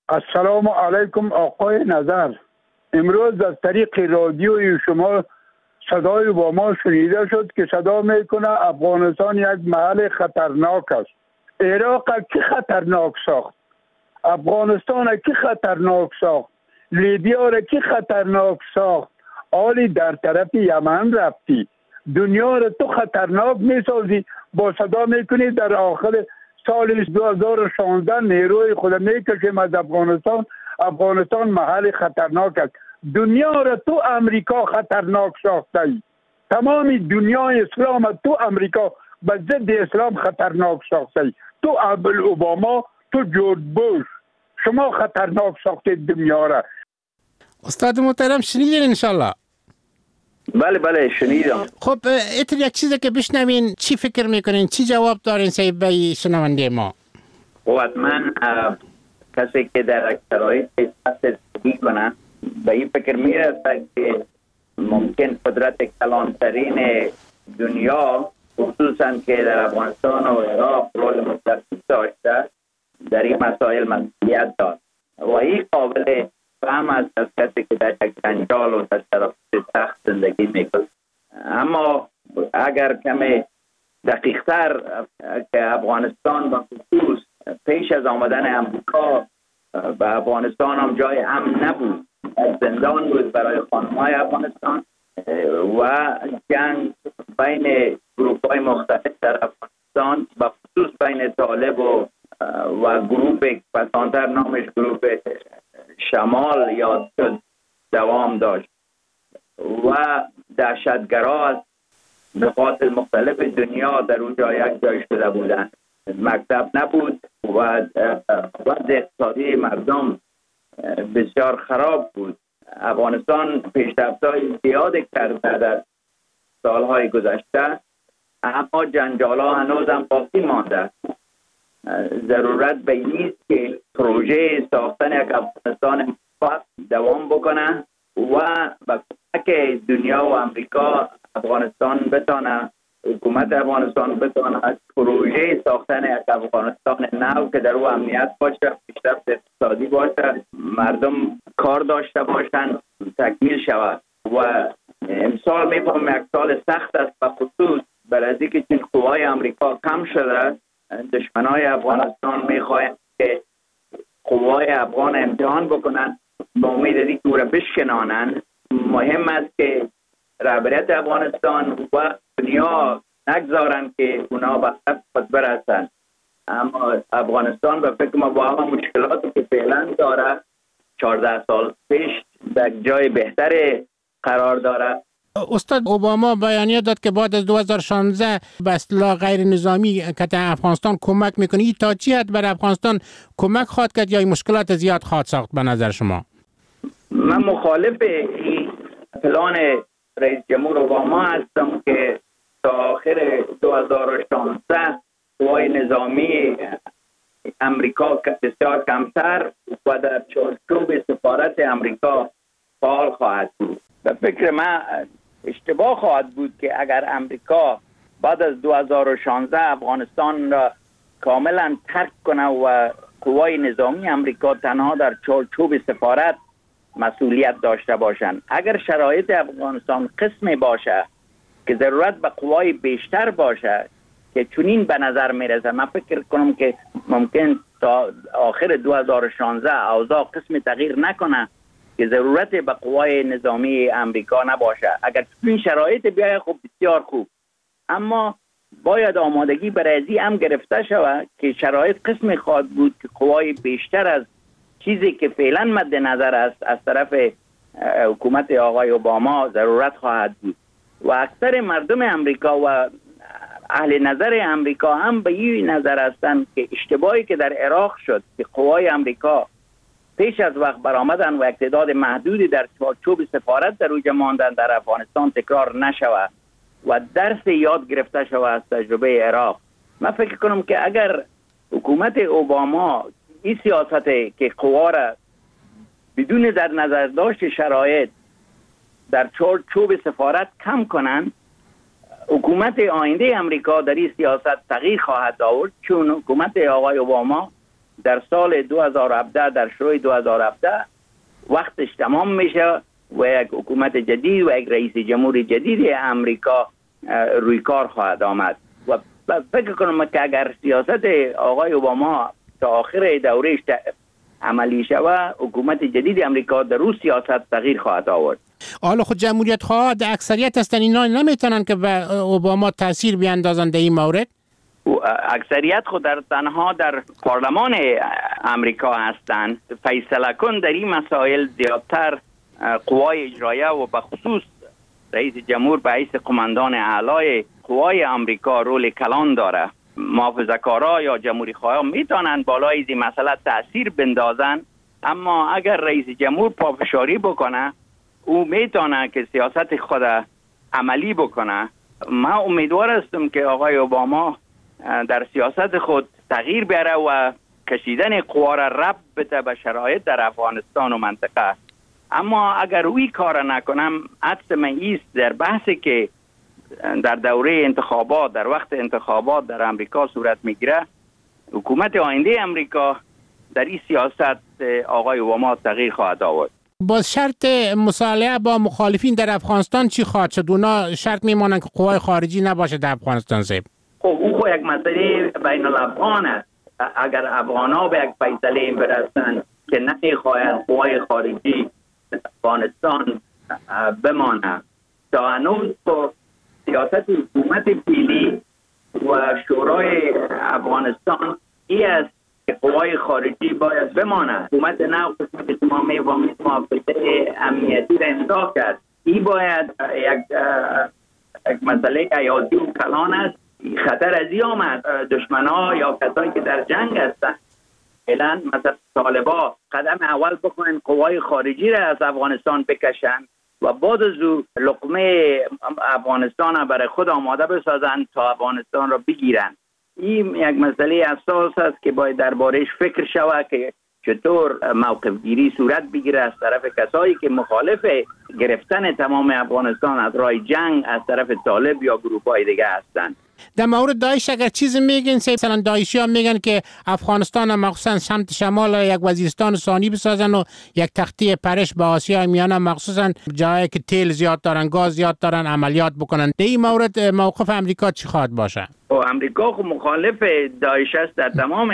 السلام علیکم آقای نظر. امروز از طریق رادیوی شما صدای با ما شنیده شد که صدا میکنه افغانستان یک محل خطرناک است. عراق کی خطرناک ساخت؟ افغانستان کی خطرناک ساخت؟ لیبیا را کی خطرناک ساخت؟ آلی در طرف یمن رفتی، دنیا را تو خطرناک میسازی. با صدا میکنی در آخر سال 2016 نیروی خود میکشیم از افغانستان. افغانستان محل خطرناک است. دنیا را تو امریکا خطرناک ساخته ای. تمام دنیای اسلام تو امریکا به ضد اسلام خطرناک ساخته ای. تو اوباما، تو جورج بوش، شما خطرناک ساختید دنیا را. استاد محترم شنیدین انشالله؟ بله شنیدم. خب اتر یک چیزی که بشنوین چی فکر میکنین، چی جواب دارین صاحب به شنونده ما؟ حتما کسی که در شرایط زندگی کنه به این فکر میرسه که ممکن قدرت کلانترین دنیا، خصوصا که در افغانستان و عراق رول متفاوت داشته، در این مسائل مسئولیت داشت و این قابل فهم است از کسی که در یک جنجال و در شرایط سخت زندگی میکنه. اما اگر کمی دقیق‌تر که افغانستان به خصوص پیش از آمدن امریکا به افغانستان هم جای امن نبود، زندان بود برای خانم‌های افغانستان و جنگ بین گروه‌های مختلف در افغانستان به خصوص بین طالب و گروه پسانتر نامش گروه شمال یاد شد دوام داشت و دهشتگرا از نقاط مختلف دنیا در اونجا یک جای شده بودند. مکتب نبود و وضع اقتصادی مردم بسیار خراب بود. افغانستان پیشرفت‌های زیادی کرده در سالهای گذشته، اما جنجال‌ها هنوز هم باقی مانده. ضرورت به این است که پروژه ساختن یک افغانستان موفق دوام بکنه و به کمک دنیا و امریکا افغانستان بتونه، حکومت افغانستان بتونه پروژه ساختن یک افغانستان نو که در او امنیت باشه، پیشرفت اقتصادی باشه، مردم کار داشته باشند، تکمیل شود. و امسال میفهم یک سال سخت است به خصوص برای اینکه چون قوای امریکا کم شده، دشمنای افغانستان میخواهند که قوای افغان امتحان بکنند با امید اینکه او را بشکنانند. مهم است که رهبریت افغانستان و دنیا نگذارند که اونا به هدف خود برسند. اما افغانستان به فکر ما با همه مشکلاتی که فعلا داره 14 سال پیش در جای بهتری قرار داره. استاد اوباما بیانیه داد که بعد از 2016 به اصطلاح غیر نظامی که در افغانستان کمک میکنه. این تا چی حد بر افغانستان کمک خواهد کرد یا مشکلات زیاد خواهد ساخت به نظر شما؟ من مخالف این پلان رئیس جمهور اوباما هستم که تا آخر 2016 قوای نظامی امریکا بسیار کمتر و در چارچوب سفارت امریکا فعال خواهد بود. به فکر من اشتباه خواهد بود که اگر امریکا بعد از 2016 افغانستان را کاملا ترک کنه و قوای نظامی امریکا تنها در چارچوب سفارت مسئولیت داشته باشند. اگر شرایط افغانستان قسمی باشه که ضرورت به قوای بیشتر باشه که چنین به نظر میرسه، من فکر کنم که ممکن تا آخر 2016 اوضاع قسمی تغییر نکنه که ضرورت به قوای نظامی امریکا نباشه. اگر این شرایط بیاید خب بسیار خوب، اما باید آمادگی برای ازی هم گرفته شود که شرایط قسمی خواهد بود که قوای بیشتر از چیزی که فعلا مد نظر است از طرف حکومت آقای اوباما ضرورت خواهد بود. و اکثر مردم امریکا و اهل نظر امریکا هم به این نظر هستند که اشتباهی که در عراق شد که قوای امریکا پیش از وقت برآمدن و تعداد محدودی در چارچوب سفارت در اوجا ماندن در افغانستان تکرار نشود و درس یاد گرفته شود از تجربه عراق. من فکر کنم که اگر حکومت اوباما این سیاست که قوا را بدون در نظر داشت شرایط در چارچوب سفارت کم کنند، حکومت آینده امریکا در این سیاست تغییر خواهد آورد، چون حکومت آقای اوباما در سال 2017 در شروع 2017 وقتش تمام میشه و یک حکومت جدید و یک رئیس جمهور جدید امریکا روی کار خواهد آمد و فکر کنم که اگر سیاست آقای اوباما تا آخر دورهش عملی شود، حکومت جدید امریکا در اون سیاست تغییر خواهد آورد. حالا خود جمهوریت خواه در اکثریت هستن، اینا نمیتونن که به اوباما تاثیر بیاندازن در این مورد؟ اکثریت خود تنها در پارلمان امریکا هستند. فیصله کن در این مسائل زیادتر قوای اجرایه و به خصوص رئیس جمهور به حیث قماندان اعلای قوای امریکا رول کلان داره. محافظه‌کارا یا جمهوری خواهان میتونن بالای این مسئله تاثیر بندازن، اما اگر رئیس جمهور پافشاری بکنه او میتونه که سیاست خود عملی بکنه. من امیدوار هستم که آقای اوباما در سیاست خود تغییر بیاره و کشیدن قوا را ربط بده به شرایط در افغانستان و منطقه. اما اگر اوی کار نکنم، حدس من ایست در بحثی که در دوره انتخابات در وقت انتخابات در امریکا صورت میگیره، حکومت آینده امریکا در این سیاست آقای اوباما تغییر خواهد آورد. با شرط مصالحه با مخالفین در افغانستان چی خواهد شد؟ اونا شرط میمانن که قوای خارجی نباشه در افغانستان صاحب. خب او یک مسئله بین الافغان است. اگر افغانا به یک فیصله برسن که نمیخواهند قوای خارجی افغانستان بمانه، تا هنوز با سیاست حکومت فعلی و شورای افغانستان ای است که قوای خارجی باید بمانه. حکومت نو قسمت تمامی و محافظه امنیتی را امضا کرد. این باید یک مسئله حیاتی و کلان است. خطر از این آمد دشمنان یا کسایی که در جنگ هستند فعلا مثلا طالبا قدم اول بکنن قوای خارجی را از افغانستان بکشن و بعد از او لقمه افغانستان برای خود آماده بسازن تا افغانستان را بگیرن. این یک مسئله اساس است که باید دربارهش فکر شود که چطور موقف گیری صورت بگیره از طرف کسایی که مخالف گرفتن تمام افغانستان از راه جنگ از طرف طالب یا گروه‌های دیگه هستند. در مورد داعش اگر چیزی میگن، مثلا داعشی ها میگن که افغانستان مخصوصا سمت شمال یک وزیرستان ثانی بسازن و یک تختی پرش به آسیا میانه، مخصوصا جایی که تیل زیاد دارن، گاز زیاد دارن، عملیات بکنن. در این مورد موقف امریکا چی خواهد باشه؟ امریکا مخالف داعش است در تمام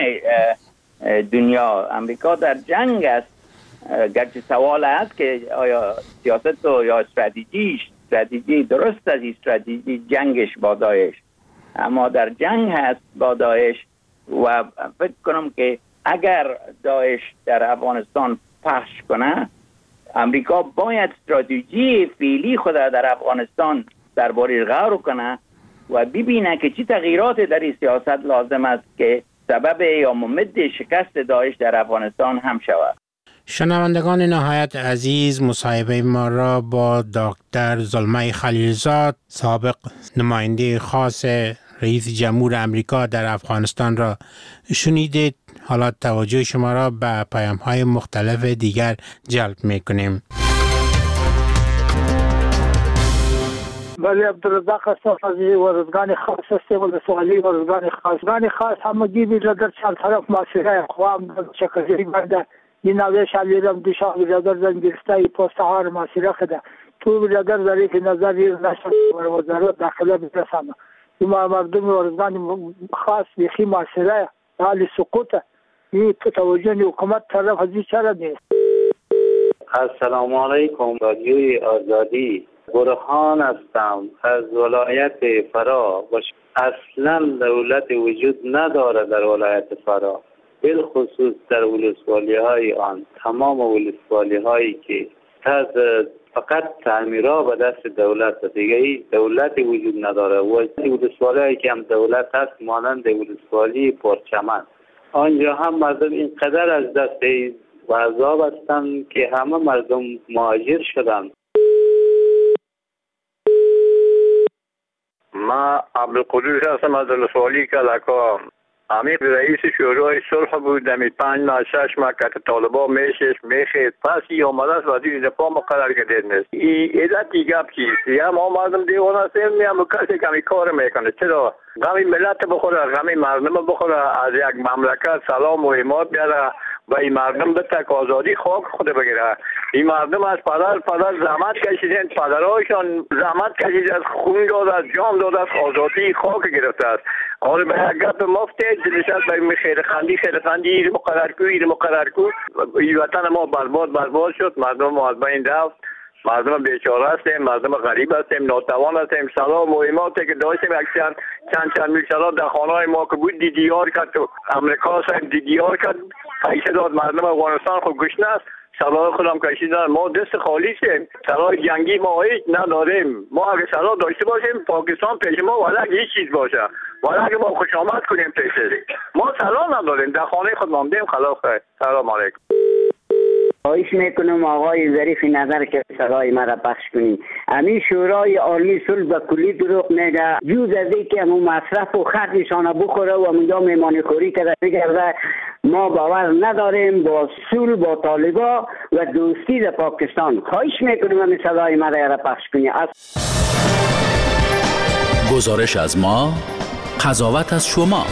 دنیا. امریکا در جنگ است. گرچه سوال است که آیا سیاست یا استراتژی درست از استراتژی جنگش با داعش، اما در جنگ هست با داعش و فکر کنم که اگر داعش در افغانستان پخش کنه، امریکا باید استراتژی فعلی خود در افغانستان درباره غور کنه و ببینه که چه تغییرات در این سیاست لازم است که سبب یا ممد شکست داعش در افغانستان هم شود. شنوندگان نهایت عزیز، مصاحبه ما را با دکتر زلمه خلیلزاد، سابق نماینده خاص رئیس جمهور امریکا در افغانستان را شنیدید. حالا توجه شما را به پیام‌های مختلف دیگر جلب می‌کنیم. ولی عبدالرزاق هستم از ورزگان خاص هستم و سوالی ورزگان خاص همگی بیرادر چند طرف معاشره خوام چکزی برده این نویش علیرم دیشا بیرادر زنگیرسته پستهار معاشره خده تو بیرادر ذریع نظر یه نشد و وزارت داخله بیرسم ما مردم ورزگان خاص بیخی معاشره حالی سقوطه این توجه حکومت طرف ازی چرا نیست. السلام علیکم، رادیوی آزادی. برهان هستم از ولایت فرا. اصلا دولت وجود نداره در ولایت فرا، بالخصوص در ولسوالی های آن. تمام ولسوالی هایی که فقط تعمیرها به دست دولت، دیگه دولت وجود نداره. ولسوالی هایی که هم دولت هست مانند ولسوالی پرچمن، آنجا هم مردم اینقدر از دست و عذاب هستند که همه مردم مهاجر شدن. ما عبدالقدوس هستم از ولسوالی کلکا. امیر رئیس شورای صلح بود. دمی 5 ماه 6 ماه که طالبا میخید پس ای آمده است وزیر دفاع مقرر کردید نیست. ای علتی گپ چیست؟ هم مردم دیوانه هستیم، هم کسی کمی کار میکنه. چرا غم ملت بخوره، غم مردم بخوره، از یک مملکت سلام و حمایت بیاره و این مردم بده که آزادی خاک خود بگیره. این مردم از پدر زحمت کشیدن، پدرهایشان زحمت کشید، از خون داد، از جام داد، از آزادی خاک گرفته است. حالا به یک گپ مفته دلش است به خیر خندی ایر مقرر کو این وطن ما برباد شد، مردم ما از بین رفت، مردم بیچاره هستیم، مردم غریب هستیم، ناتوان هستیم. سلام مهماتی که داشتیم اکثر چند میل سال در خانه ما که بود دیدیار کرد، تو امریکا سر دیدیار کرد، پیسه داد مردم افغانستان خود گشنه است، سلاح خودم کشیدن. ما دست خالی شیم، سلاح جنگی ما هیچ نداریم. ما اگه سلاح داشته باشیم پاکستان پیش ما ولی هیچ چیز باشه، ولی اگه ما خوش آمد کنیم پیش ما سلاح نداریم، در خانه خود ماندیم. خلاص سلام علیکم. خواهش میکنم آقای ظریف نظر که صدای مرا پخش کنی. همین شورای عالی صلح به کلی دروغ میگه، جز از اینکه همون مصرف و خرجشان بخوره و اونجا میمانی خوری کرده بگرده. ما باور نداریم با صلح با طالبا و دوستی در پاکستان. خواهش میکنم همین صدای مرا پخش کنی. گزارش از ما، قضاوت از شما.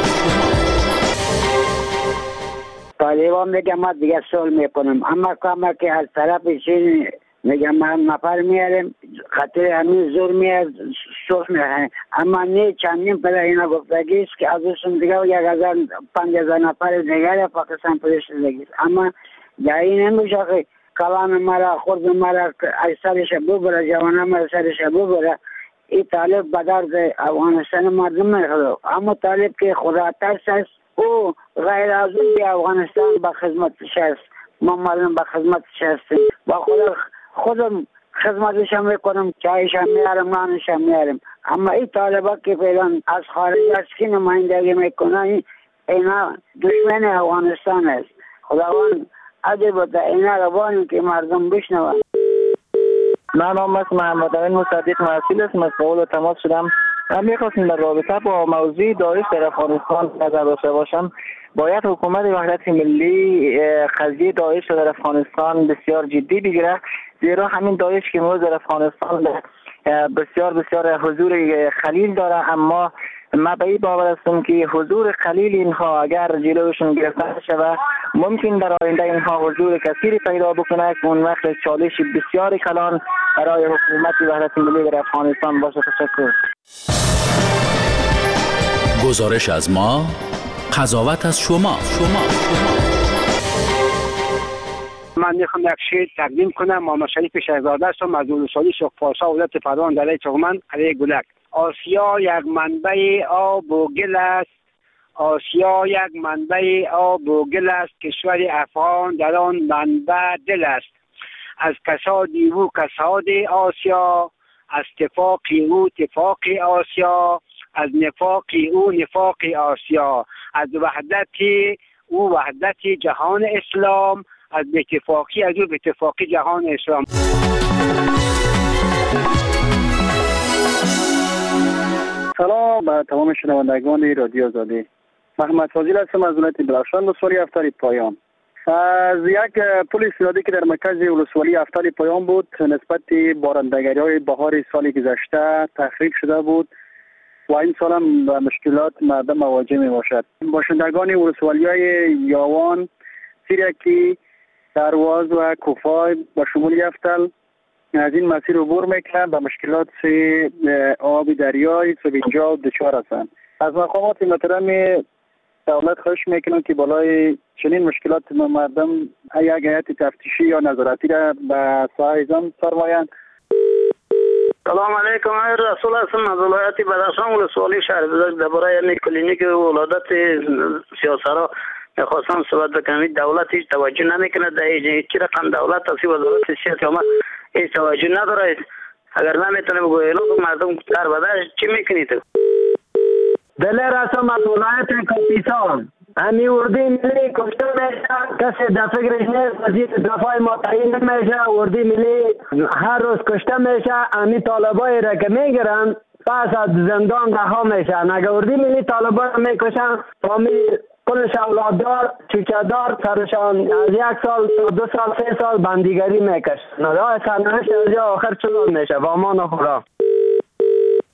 طالبان میگه ما دیگه صلح میکنم، اما کاما که از طرف چین میگه ما نفر میاریم خاطر همین زور میاد صلح میکنیم، اما نه چندین پدر اینا گفتگی است که از اون دیگه 1000-5000 نفر دیگر پاکستان پولیس دیگه. اما جایی نمیشه که کلام مرا خورد مرا از سرش ببره، جوانه مرا سرش ببره. این طالب به درد افغانستان مردم نخواد، اما طالب که خدا ترس است او غیر از اون که افغانستان به خدمتش است، ما مردم به خدمتش هستیم، با خودم خدمتش هم میکنم، چایش هم میارم، نانش هم میارم. اما این طالبا که فعلا از خارج است که نمایندگی میکنن اینا دشمن افغانستان است. خداوند عجب بده اینا رو بانیم که مردم بشنون. من نام است محمد امین مصدق محصول است، مسئول تماس شدم. من میخواستم در رابطه با موضوع داعش در افغانستان نظر داشته باشم. باید حکومت وحدت ملی قضیه داعش در افغانستان بسیار جدی بگیره، زیرا همین داعش که امروز در افغانستان بسیار حضور قلیل داره، اما ما به این باور هستم که حضور قلیل اینها اگر جلوشون گرفته شود ممکن در آینده اینها حضور کثیری پیدا بکنه که اون وقت چالش بسیار کلان برای حکومت وحدت ملی در افغانستان باشه. تشکر. گزارش از ما، قضاوت از شما. من میخوام یک شعر تقدیم کنم. محمد شریف شهزاده هستم از اولوسالی شوق پارسا ولایت پروان در چغمن علیه گلک. آسیا یک منبع آب و گل است، آسیا یک منبع آب و گل است، کشور افغان در آن منبع دل است. از کساد او کساد آسیا، از اتفاق او اتفاق آسیا، از نفاق او نفاق آسیا، از وحدت او وحدت جهان اسلام، از اتفاقی از او اتفاقی جهان اسلام. سلام به تمام شنوندگان رادیو آزادی. محمد فاضل هستم از ولایت بلخشان ولسوالی افتاری پایان. از یک پل سیادی که در مرکز ولسوالی افتاری پایان بود نسبت بارندگی‌های بهار سالی گذشته تخریب شده بود و این سال هم به مشکلات مردم مواجه می باشد. باشندگان ولسوالی‌های یاوان، سیرکی، درواز و کوفای با شمول یفتل از این مسیر عبور میکنند و مشکلات آب دریای سوینجا دچار هستند. از مقامات محترم دولت خواهش میکنم که بالای چنین مشکلات مردم یک هیئت تفتیشی یا نظارتی را به ساحه زم فرمایند. سلام علیکم. رسول هستم از ولایت بدخشان ولسوالی شهر بزرگ. درباره کلینیک ولادت سیاسرا میخواستم صحبت بکنم. دولت هیچ توجه نمیکنه، در هیچ رقم دولت از وزارت صحت ما هیچ توجه نداره. اگر نمیتونه بگو اعلام مردم کار بده چی میکنی تو؟ دلیر هستم از ولایت کاپیسا. همی اردی ملی کشته میشه، کسی در فکرش نیست، وزیر دفاع ما تعیین نمیشه. اردی ملی هر روز کشته میشه، همی طالبایی را که میگیرن پس از زندان رها میشن. اگر اردی ملی طالبا را میکشن فامیل کلش اولاددار چوچه‌دار سرشان از 1 سال تا 2 سال 3 سال بندیگری میکشن. راه سرنوشت از آخر چنان میشه. و امان خدا.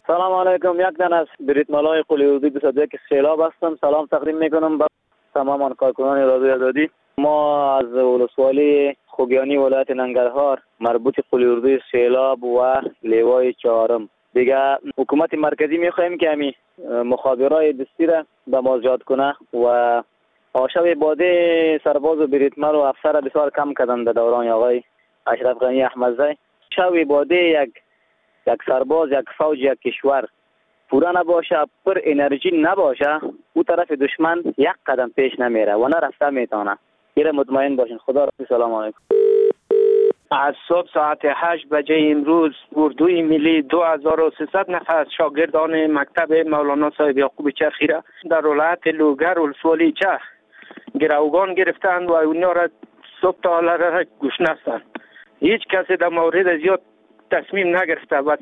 سلام علیکم. یک دن از بریتمالای قلی اردوی 22 سیلاب هستم. سلام تقدیم میکنم به تمام کارکنان رادیوی آزادی. ما از ولسوالی خوگیانی ولایت ننگرهار مربوط قلی اردوی سیلاب و لیوای چهارم دیگه حکومت مرکزی میخوایم که همین مخابرای دستی را به ما زیاد کنه و آشب باده سرباز و بریتمال و افسر بسیار کم کردن در دوران آقای اشرف غنی احمدزی. شب باده یک سرباز، یک فوج، یک کشور پورا نباشه، پر انرژی نباشه، او طرف دشمن یک قدم پیش نمیره و نه رفته میتونه. ایره مطمئن باشین. خدا رفی. سلام علیکم. از صبح ساعت 8 بجه امروز اردوی ملی 2300 نفر از شاگردان مکتب مولانا صاحب یعقوب چرخی را در ولایت لوگر ولسوالی چه گروگان گرفتند و اونها را صبح تا حالا را گشنه. هیچ کسی در مورد زیاد تصمیم نگرفته و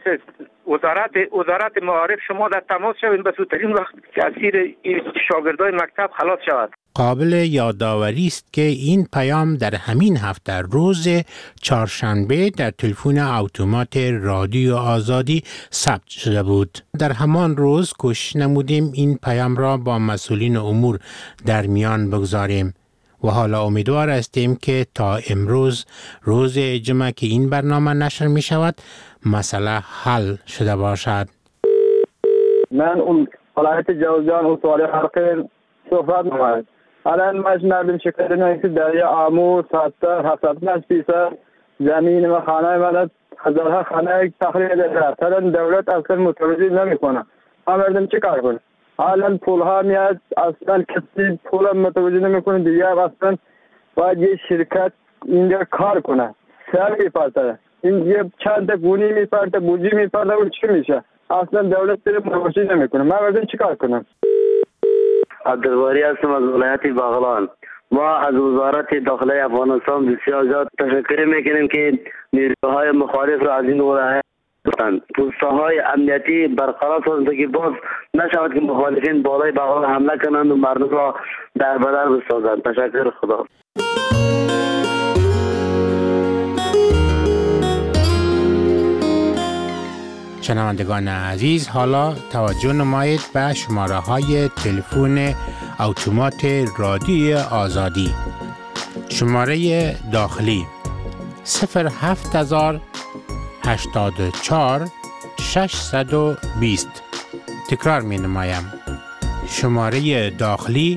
وزارت معارف شما در تماس شوید به زودترین وقت که اسیر شاگردای مکتب خلاص شود. قابل یادآوری است که این پیام در همین هفته روز چهارشنبه در تلفن اتومات رادیو آزادی ثبت شده بود. در همان روز کوشش نمودیم این پیام را با مسئولین امور در میان بگذاریم و حالا امیدوار هستیم که تا امروز روز جمعه که این برنامه نشر می شود مسئله حل شده باشد. من اون ولایت جوزجان ولسوالی حرقین صحبت نماید. الان مجنبیم شکر نایسی دریا آمو 70-75% زمین و خانه من هزارها خانه تخریب داره. الان دولت اصلا متوجه نمی کنه. ما مردم چه کار کنه؟ الان پول ها میاد اصلا کسی پول متوجه نمی کنه. دیگه اصلا باید یه شرکت اینجا کار کنه. سر میپرده. این یه چند گونی میپرده، بوجی میپرده و چی میشه؟ اصلا دولت سر متوجه نمی کنه. ما مردم چه کار کنم؟ عبدالباری هستم از ولایت بغلان. ما از وزارت داخله افغانستان بسیار زیاد تشکر میکنیم که نیروهای مخالف را از این ولایت پوسته‌های امنیتی برقرار سازند که باز نشود که مخالفین بالای بغلان حمله کنند و مردم را در بدر بسازند. تشکر. خدا. شنوندگان عزیز، حالا توجه نمایید به شماره های تلفن اتومات رادیو آزادی. شماره داخلی 07084 620. تکرار می نمایم. شماره داخلی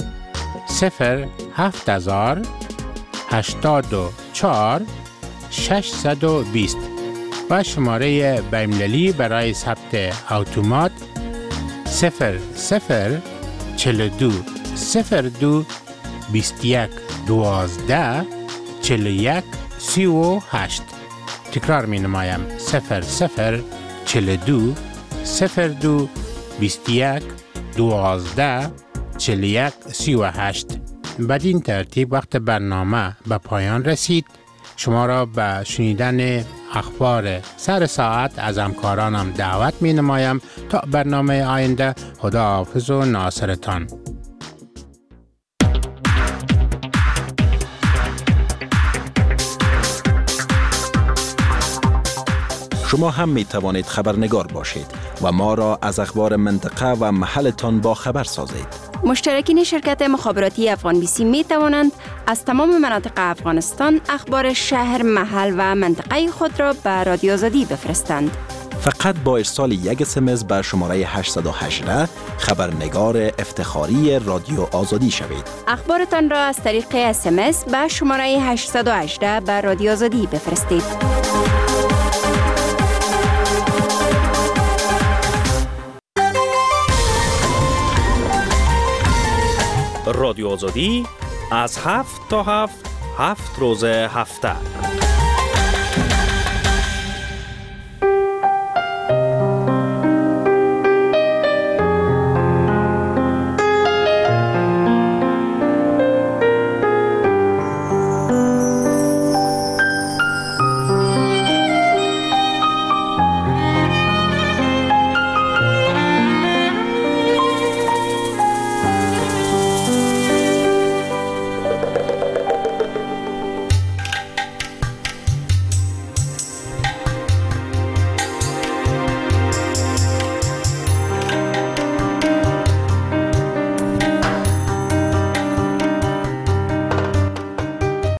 07084 620 و شماره بین‌المللی برای ثبت اتومات 0042 02 21 12 41 38. تکرار می نمایم. 0042 02 21 12 41 38. بدین ترتیب وقت برنامه به پایان رسید. شما را به شنیدن اخبار سر ساعت از همکارانم دعوت می نمایم. تا برنامه آینده، خداحافظ و ناصرتان. شما هم می توانید خبرنگار باشید و ما را از اخبار منطقه و محلتان با خبر سازید. مشترکین شرکت مخابراتی افغان بیسی می توانند از تمام مناطق افغانستان اخبار شهر، محل و منطقه خود را به رادیو آزادی بفرستند. فقط با ارسال یک SMS به شماره 818 خبرنگار افتخاری رادیو آزادی شوید. اخبارتان را از طریق SMS به شماره 818 به رادیو آزادی بفرستید. رادیو آزادی از 7 تا 7 روز هفته.